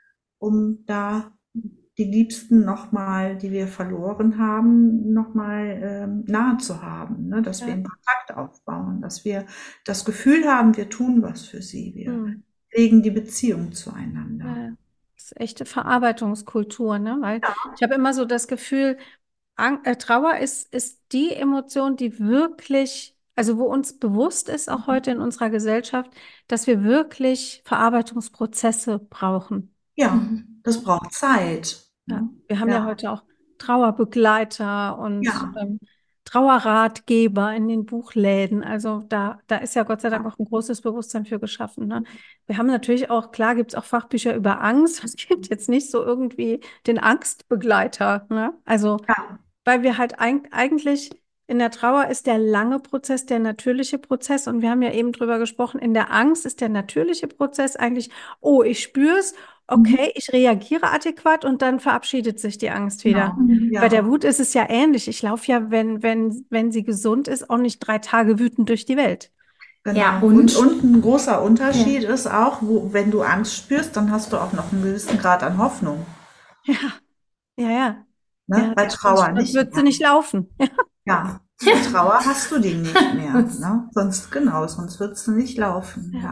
um da die Liebsten nochmal, die wir verloren haben, nochmal ähm, nahe zu haben, ne? Dass Ja. wir einen Kontakt aufbauen, dass wir das Gefühl haben, wir tun was für sie. Wir Mhm. pflegen die Beziehung zueinander. Ja, das ist echte Verarbeitungskultur, ne? Weil ich habe immer so das Gefühl, Ang äh, Trauer ist, ist die Emotion, die wirklich, also wo uns bewusst ist, auch heute in unserer Gesellschaft, dass wir wirklich Verarbeitungsprozesse brauchen. Ja, Mhm. das braucht Zeit. Ja, Ne? wir haben ja Ja, heute auch Trauerbegleiter und ja, ähm, Trauerratgeber in den Buchläden. Also da, da ist ja Gott sei Dank auch ein großes Bewusstsein für geschaffen. Ne? Wir haben natürlich auch, klar gibt es auch Fachbücher über Angst. Es gibt jetzt nicht so irgendwie den Angstbegleiter. Ne? Also ja, weil wir halt eig eigentlich in der Trauer ist der lange Prozess der natürliche Prozess und wir haben ja eben drüber gesprochen, in der Angst ist der natürliche Prozess eigentlich, oh, ich spür's, mhm, okay, ich reagiere adäquat und dann verabschiedet sich die Angst wieder. genau. Mhm. Bei der Ja, Wut ist es ja ähnlich. Ich laufe ja, wenn, wenn, wenn sie gesund ist, auch nicht drei Tage wütend durch die Welt. Ja, genau. Und, und und ein großer ja. Unterschied ist auch, wo, wenn du Angst spürst, dann hast du auch noch einen gewissen Grad an Hoffnung. Ja, ja, ja. Ne? Ja, Bei ja, sonst, Trauer sonst nicht wird sie mehr. nicht laufen. Ja, bei Trauer hast du die nicht mehr. Ne? Sonst, genau, sonst wird es nicht laufen. Ja. Ja,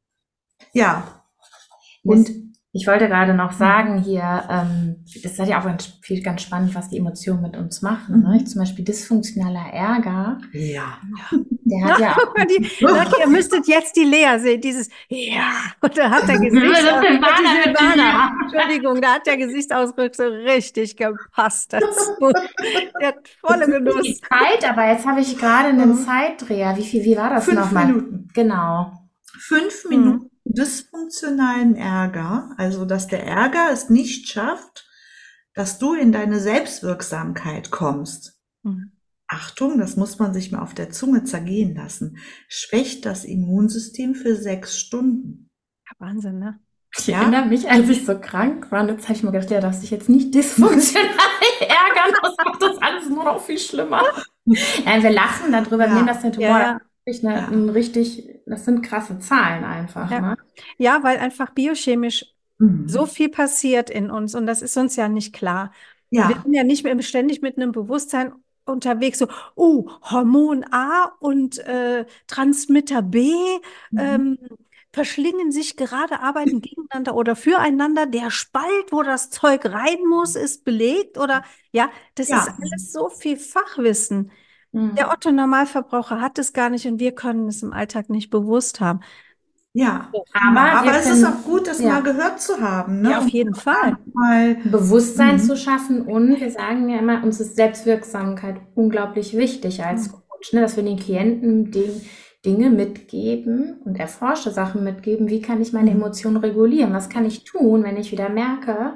ja. Und Und ich wollte gerade noch sagen hier, ähm, das ist ja auch ganz, viel, ganz spannend, was die Emotionen mit uns machen. Ne? mhm. Zum Beispiel dysfunktionaler Ärger, Ja. der Ja, hat ja guck mal, die, Leute, ihr müsstet jetzt die Lea sehen, dieses Ja, und da hat der Gesichtsausdruck, die Silvana, Entschuldigung, da hat der Gesichtsausdruck so richtig gepasst dazu. Der hat volle die Genuss. Zeit, aber jetzt habe ich gerade einen Mhm. Zeitdreher. Wie viel, wie war das Fünf nochmal? Minuten. Genau. Fünf Mhm. Minuten dysfunktionalen Ärger, also dass der Ärger es nicht schafft, dass du in deine Selbstwirksamkeit kommst. Mhm. Achtung, das muss man sich mal auf der Zunge zergehen lassen. Schwächt das Immunsystem für sechs Stunden. Ja, Wahnsinn, ne? Ich Ja? erinnere mich, als ich so krank war, jetzt habe ich mir gedacht, ja, darfst dich jetzt nicht dysfunktional ärgern, das macht das alles nur noch viel schlimmer. Ja, wir lachen darüber, wir Ja. nehmen das mit Ja, Humor. ja. Das ist eine, Ja. ein richtig, das sind krasse Zahlen einfach, Ja. ne? Ja, weil einfach biochemisch Mhm. so viel passiert in uns und das ist uns ja nicht klar. Wir Ja. sind ja nicht mehr ständig mit einem Bewusstsein unterwegs, so, oh, Hormon A und äh, Transmitter B Mhm. ähm, verschlingen sich gerade, arbeiten gegeneinander oder füreinander. Der Spalt, wo das Zeug rein muss, ist belegt oder ja, das ist Ja. alles so viel Fachwissen. Mhm. Der Otto-Normalverbraucher hat es gar nicht und wir können es im Alltag nicht bewusst haben. Ja. Aber Genau. wir Aber es können- ist auch gut, das ja. mal gehört zu haben. Ne? Ja, auf jeden Fall. Mal, Bewusstsein Mhm. zu schaffen und wir sagen ja immer, uns ist Selbstwirksamkeit unglaublich wichtig als Mhm. Coach, ne, dass wir den Klienten den Dinge mitgeben und erforschte Sachen mitgeben, wie kann ich meine Mhm. Emotionen regulieren, was kann ich tun, wenn ich wieder merke,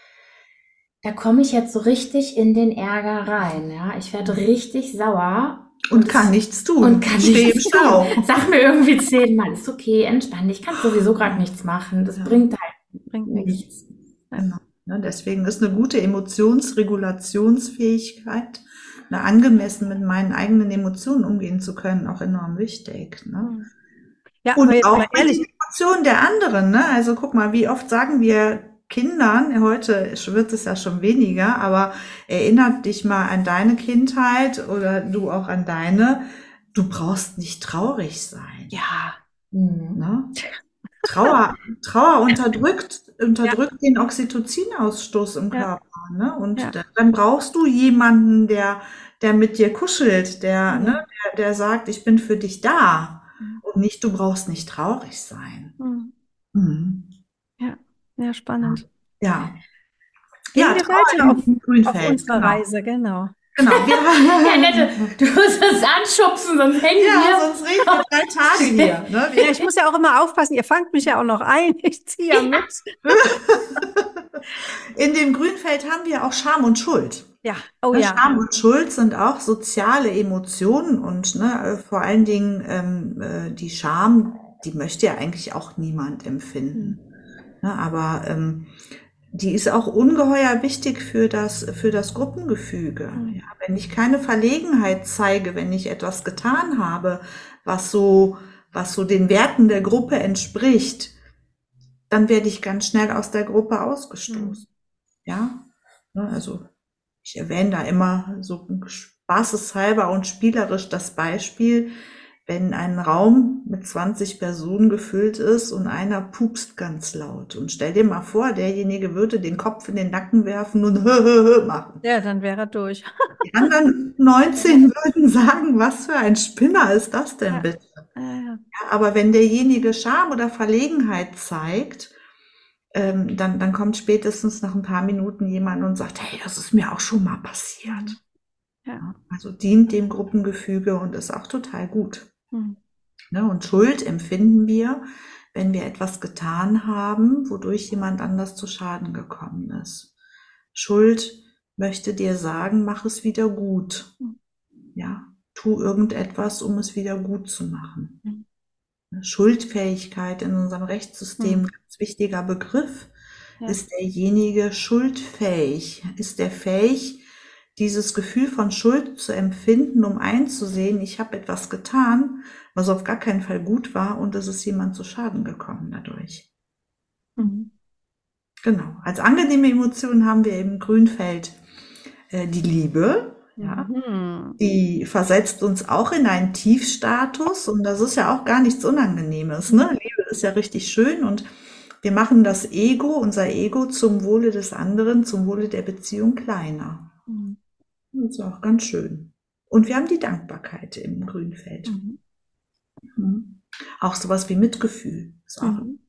da komme ich jetzt so richtig in den Ärger rein, ja, ich werde richtig sauer und kann nichts tun. und kann Steh im nichts Stau. tun. Sag mir irgendwie zehnmal, ist okay, entspann dich, kannst sowieso gerade nichts machen, das Ja. bringt halt Bringt nichts. nichts. Genau. Ne, deswegen ist eine gute Emotionsregulationsfähigkeit, ne, angemessen mit meinen eigenen Emotionen umgehen zu können, auch enorm wichtig. Ne? Mhm. Ja, Und aber jetzt auch mal mit ehrlich, den Emotionen der anderen. Ne? Also guck mal, wie oft sagen wir Kindern, heute wird es ja schon weniger, aber erinnert dich mal an deine Kindheit oder du auch an deine, du brauchst nicht traurig sein. ja, Mhm. Ne? Trauer, Trauer unterdrückt, unterdrückt den Oxytocinausstoß im Ja. Körper. Ne? Und Ja. da- dann brauchst du jemanden, der, der mit dir kuschelt, der, Mhm. ne, der, der sagt, ich bin für dich da. Mhm. Und nicht, du brauchst nicht traurig sein. Mhm. Mhm. Ja, spannend. Ja. Gehen Ja, wir Trauer weiter auf, im auf Grünfeld. unserer Genau. Reise, genau. Genau. Wir, Ja, Nette, du musst es anschubsen, sonst hängen ja, wir. sonst reden wir drei Tage hier. Ne? Ja, ich muss ja auch immer aufpassen, ihr fangt mich ja auch noch ein, ich ziehe ja mit. In dem Grünfeld haben wir auch Scham und Schuld. Ja, oh Ne, ja. Scham und Schuld sind auch soziale Emotionen und ne, äh, vor allen Dingen ähm, äh, die Scham, die möchte ja eigentlich auch niemand empfinden. Ne, aber ähm, die ist auch ungeheuer wichtig für das, für das Gruppengefüge. Mhm. Ja, wenn ich keine Verlegenheit zeige, wenn ich etwas getan habe, was so, was so den Werten der Gruppe entspricht, dann werde ich ganz schnell aus der Gruppe ausgestoßen. Ja, ne, also ich erwähne da immer so spaßeshalber und spielerisch das Beispiel, wenn ein Raum mit zwanzig Personen gefüllt ist und einer pupst ganz laut. Und stell dir mal vor, derjenige würde den Kopf in den Nacken werfen und hö, hö, hö machen. Ja, dann wäre er durch. Die anderen neunzehn würden sagen, was für ein Spinner ist das denn Ja. bitte? Ja, ja. Ja, aber wenn derjenige Scham oder Verlegenheit zeigt, ähm, dann, dann kommt spätestens nach ein paar Minuten jemand und sagt, hey, das ist mir auch schon mal passiert. Ja. Also dient dem Gruppengefüge und ist auch total gut. Hm. Ne? Und Schuld empfinden wir, wenn wir etwas getan haben, wodurch jemand anders zu Schaden gekommen ist. Schuld möchte dir sagen, mach es wieder gut. Ja, tu irgendetwas, um es wieder gut zu machen. Mhm. Schuldfähigkeit in unserem Rechtssystem, Mhm. ganz wichtiger Begriff. Ja. Ist derjenige schuldfähig? Ist der fähig, dieses Gefühl von Schuld zu empfinden, um einzusehen, ich habe etwas getan, was auf gar keinen Fall gut war und es ist jemand zu Schaden gekommen dadurch. Mhm. Genau. Als angenehme Emotion haben wir im Grünfeld äh, die Liebe. Ja. Mhm. Die versetzt uns auch in einen Tiefstatus und das ist ja auch gar nichts Unangenehmes. Ne? Liebe ist ja richtig schön und wir machen das Ego, unser Ego zum Wohle des anderen, zum Wohle der Beziehung kleiner. Mhm. Das ist auch ganz schön. Und wir haben die Dankbarkeit im Grünfeld. Mhm. Mhm. Auch sowas wie Mitgefühl. Ist auch, Mhm.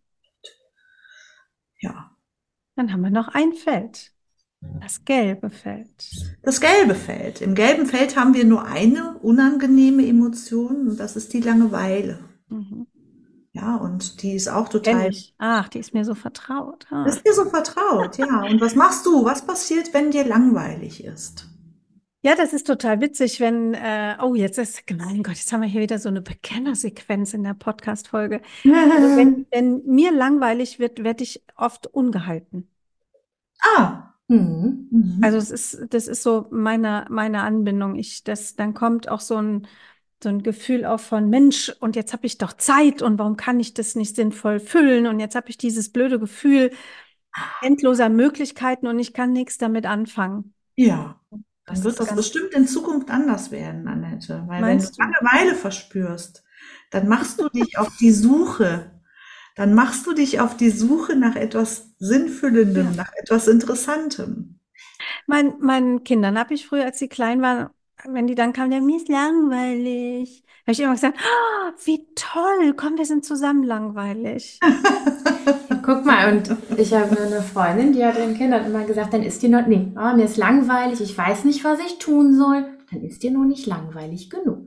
ja. Dann haben wir noch ein Feld. Das gelbe Feld. Das gelbe Feld. Im gelben Feld haben wir nur eine unangenehme Emotion und das ist die Langeweile. Mhm. Ja, und die ist auch Kenn total, ich. Ach, die ist mir so vertraut. Ah. ist dir so vertraut, ja. Und was machst du? Was passiert, wenn dir langweilig ist? Ja, das ist total witzig, wenn, äh, oh, jetzt ist, mein Gott, jetzt haben wir hier wieder so eine Bekennersequenz in der Podcast-Folge. Also wenn, wenn mir langweilig wird, werde ich oft ungehalten. Ah. Mhm. Mhm. Also es ist, das ist so meine, meine Anbindung. Ich, das, dann kommt auch so ein, so ein Gefühl auf von Mensch, und jetzt habe ich doch Zeit und warum kann ich das nicht sinnvoll füllen? Und jetzt habe ich dieses blöde Gefühl endloser Möglichkeiten und ich kann nichts damit anfangen. Ja. Das Dann wird ist das ganz, bestimmt in Zukunft anders werden, Annette. Weil wenn du meinst du? Langeweile verspürst, dann machst du dich auf die Suche. Dann machst du dich auf die Suche nach etwas Sinnfüllendem, Ja. nach etwas Interessantem. Mein, meinen Kindern habe ich früher, als sie klein waren, wenn die dann kamen, ja, mir ist langweilig. Habe ich immer gesagt, oh, wie toll, komm, wir sind zusammen langweilig. Guck mal, und ich habe eine Freundin, die hat ihren Kindern immer gesagt, dann ist dir noch, nee, oh, mir ist langweilig, ich weiß nicht, was ich tun soll. Dann ist dir noch nicht langweilig genug.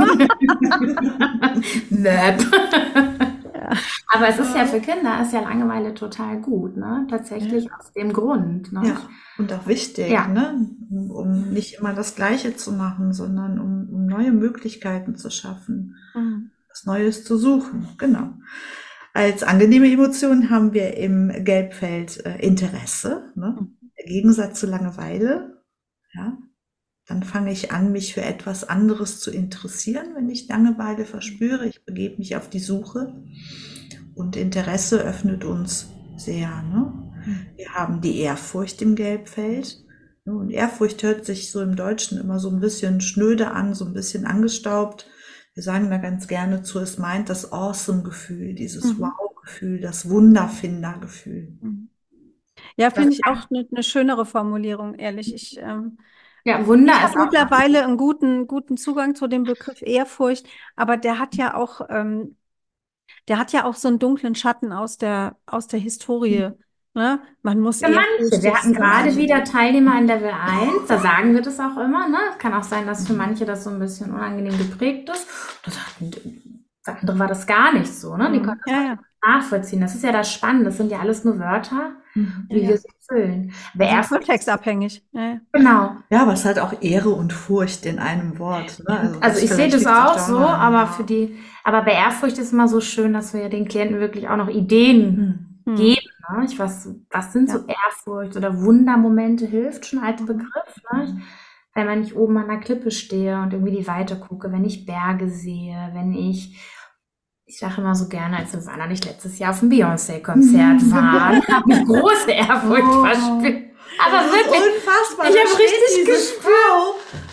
Nöp. Ja. Aber es ist ja für Kinder, ist ja Langeweile total gut, ne? Tatsächlich aus dem Grund, ne? Ja, und auch wichtig, Ja. ne? Um, um nicht immer das Gleiche zu machen, sondern um, um neue Möglichkeiten zu schaffen, Mhm. was Neues zu suchen. Genau. Als angenehme Emotion haben wir im Gelbfeld äh, Interesse, ne? Mhm. Der Gegensatz zu Langeweile. Ja. Dann fange ich an, mich für etwas anderes zu interessieren, wenn ich Langeweile verspüre. Ich begebe mich auf die Suche. Und Interesse öffnet uns sehr. Ne? Wir haben die Ehrfurcht im Gelbfeld. Und Ehrfurcht hört sich so im Deutschen immer so ein bisschen schnöde an, so ein bisschen angestaubt. Wir sagen da ganz gerne zu, es meint das Awesome-Gefühl, dieses Mhm. Wow-Gefühl, das Wunderfinder-Gefühl. Mhm. Ja, finde ich auch eine ne schönere Formulierung, ehrlich. Ich, ähm, Ja, Wunder ich ist habe auch mittlerweile einen guten, guten Zugang zu dem Begriff Ehrfurcht, aber der hat ja auch, ähm, der hat ja auch so einen dunklen Schatten aus der, aus der Historie. Ne? Man muss für manche. ehrfürchtig Wir hatten gerade sein. wieder Teilnehmer in Level eins, da sagen wir das auch immer, ne? Es kann auch sein, dass für manche das so ein bisschen unangenehm geprägt ist. Das hatten, für andere war das gar nicht so, ne? Die Mhm. konnten das Ja, ja. nachvollziehen. Das ist ja das Spannende. Das sind ja alles nur Wörter, Mhm. wie Ja, wir ja. sie füllen. Wir sind Ehrfurcht- kontextabhängig. Ja, ja. Genau. Ja, aber es hat auch Ehre und Furcht in einem Wort. Ne? Also das ich sehe vielleicht das liegt auch es so, daran, aber ja. für die, aber bei Ehrfurcht ist immer so schön, dass wir ja den Klienten wirklich auch noch Ideen Hm. geben. Ne? Ich weiß, was sind so Ehrfurcht oder Wundermomente, hilft schon als Begriff. Ne? Wenn man nicht oben an der Klippe stehe und irgendwie die Weite gucke, wenn ich Berge sehe, wenn ich, ich sage immer so gerne, als wir waren nicht letztes Jahr auf dem Beyoncé-Konzert waren, habe ich große Ehrfurcht Oh. verspürt. Aber Das ist wirklich, unfassbar. ich Da hab steht richtig diese gespürt. Frau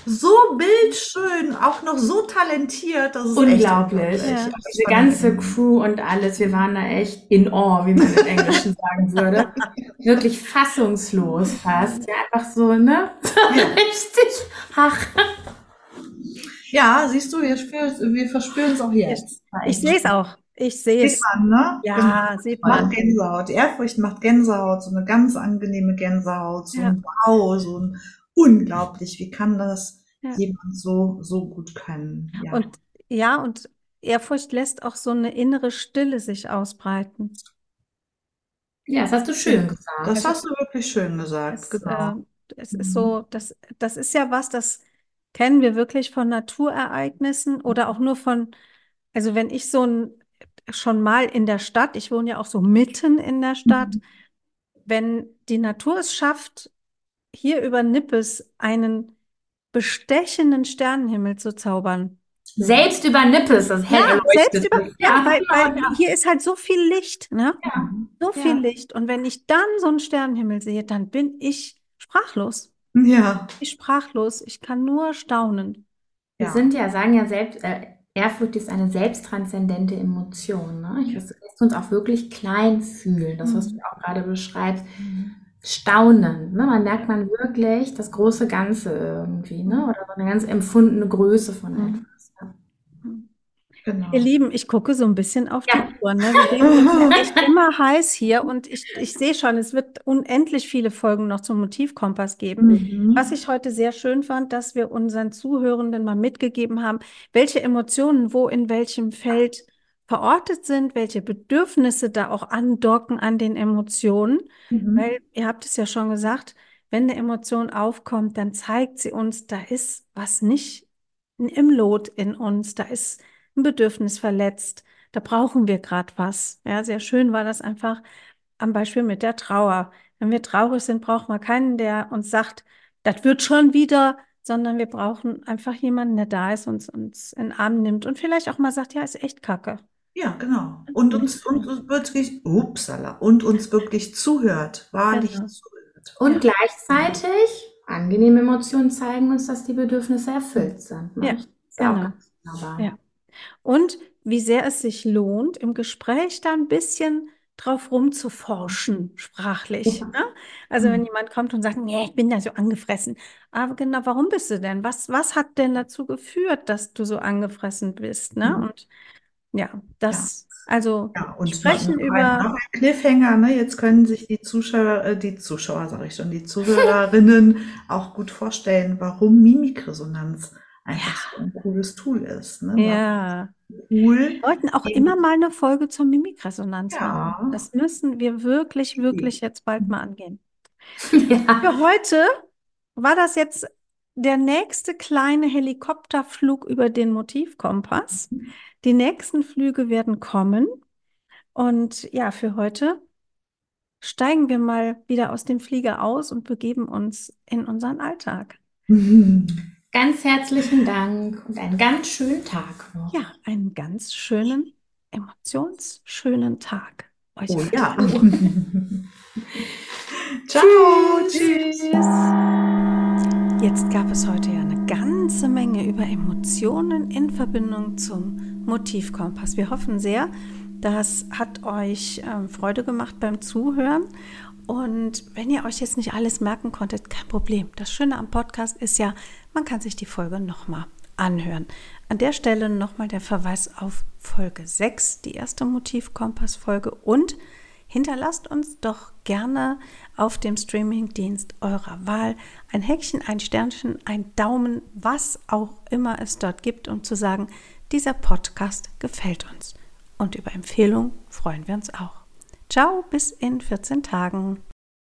so bildschön, auch noch so talentiert. Das ist unglaublich. Echt unglaublich. Ja. Diese ganze Crew und alles, wir waren da echt in awe, wie man im Englischen sagen würde. Wirklich fassungslos fast. Ja, einfach so, ne? Richtig. Ach. Ja, siehst du, wir, spüren, wir verspüren es auch jetzt. Ich sehe es auch. Ich sehe Sieht es. man, ne? Ja, Genau. sieht Macht man. Gänsehaut. Die Ehrfurcht macht Gänsehaut, so eine ganz angenehme Gänsehaut, so Ja. ein Wow, so ein unglaublich. Wie kann das Ja. jemand so, so gut können? Ja. Und ja, und Ehrfurcht lässt auch so eine innere Stille sich ausbreiten. Ja, das hast du schön gesagt. Das hast du wirklich schön gesagt, Es, genau. äh, es ist so, das, das ist ja was, das kennen wir wirklich von Naturereignissen oder auch nur von, also wenn ich so ein, schon mal in der Stadt, ich wohne ja auch so mitten in der Stadt, Mhm. wenn die Natur es schafft, hier über Nippes einen bestechenden Sternenhimmel zu zaubern. Selbst über Nippes, das hell Ja, erleuchtet selbst über, ist. ja, weil, genau, weil ja. hier ist halt so viel Licht, ne? Ja. So viel Ja. Licht. Und wenn ich dann so einen Sternenhimmel sehe, dann bin ich sprachlos. Ja, Ich sprachlos. Ich kann nur staunen. Wir ja. sind ja, sagen ja selbst, äh, Ehrfurcht ist eine selbsttranszendente Emotion. Ne? Ich, das lässt uns auch wirklich klein fühlen, das, was du auch gerade beschreibst. Staunen. Ne? Man merkt man wirklich das große Ganze irgendwie, ne? Oder so eine ganz empfundene Größe von etwas. Ja. Genau. Ihr Lieben, ich gucke so ein bisschen auf Ja. die Uhr. Ne? Wir reden uns ja echt immer heiß hier und ich, ich sehe schon, es wird unendlich viele Folgen noch zum Motivkompass geben. Mhm. Was ich heute sehr schön fand, dass wir unseren Zuhörenden mal mitgegeben haben, welche Emotionen wo in welchem Feld verortet sind, welche Bedürfnisse da auch andocken an den Emotionen. Mhm. Weil ihr habt es ja schon gesagt, wenn eine Emotion aufkommt, dann zeigt sie uns, da ist was nicht im Lot in uns, da ist ein Bedürfnis verletzt, da brauchen wir gerade was. Ja, sehr schön war das einfach am Beispiel mit der Trauer. Wenn wir traurig sind, brauchen wir keinen, der uns sagt, das wird schon wieder, sondern wir brauchen einfach jemanden, der da ist und uns in den Arm nimmt und vielleicht auch mal sagt, ja, ist echt Kacke. Ja, genau. Und uns, und uns wirklich, upsala, und uns wirklich zuhört, wahrlich Genau. zuhört. Und gleichzeitig, angenehme Emotionen zeigen uns, dass die Bedürfnisse erfüllt sind. Ne? Ja, Das ist ja auch genau. ganz wunderbar. Ja. Und wie sehr es sich lohnt, im Gespräch da ein bisschen drauf rumzuforschen, sprachlich. Ne? Also wenn jemand kommt und sagt, nee, ich bin da so angefressen. Aber genau, warum bist du denn? Was, was hat denn dazu geführt, dass du so angefressen bist? Ne? Mhm. Und ja, das, also Ja, und sprechen noch, noch über, ein, noch ein Cliffhanger, ne? Jetzt können sich die Zuschauer, äh, die Zuschauer, sage ich schon, die Zuhörerinnen auch gut vorstellen, warum Mimikresonanz einfach so ein cooles Tool ist. Ne? ja, Cool. wir wollten auch eben- immer mal eine Folge zur Mimikresonanz Ja. machen. Das müssen wir wirklich, wirklich jetzt bald mal angehen. Ja. Für heute war das jetzt der nächste kleine Helikopterflug über den Motivkompass. Die nächsten Flüge werden kommen. Und ja, für heute steigen wir mal wieder aus dem Flieger aus und begeben uns in unseren Alltag. Ganz herzlichen Dank und einen ganz schönen Tag noch. Ja, einen ganz schönen, emotionsschönen Tag. Euch Oh allen. ja. Ciao. Tschüss. Jetzt gab es heute ja eine ganze Menge über Emotionen in Verbindung zum Motivkompass. Wir hoffen sehr, das hat euch ähm, Freude gemacht beim Zuhören. Und wenn ihr euch jetzt nicht alles merken konntet, kein Problem. Das Schöne am Podcast ist ja, man kann sich die Folge nochmal anhören. An der Stelle nochmal der Verweis auf Folge sechs, die erste Motivkompass-Folge. Und hinterlasst uns doch gerne auf dem Streamingdienst eurer Wahl ein Häkchen, ein Sternchen, ein Daumen, was auch immer es dort gibt, um zu sagen, dieser Podcast gefällt uns. Und über Empfehlungen freuen wir uns auch. Ciao, bis in vierzehn Tagen.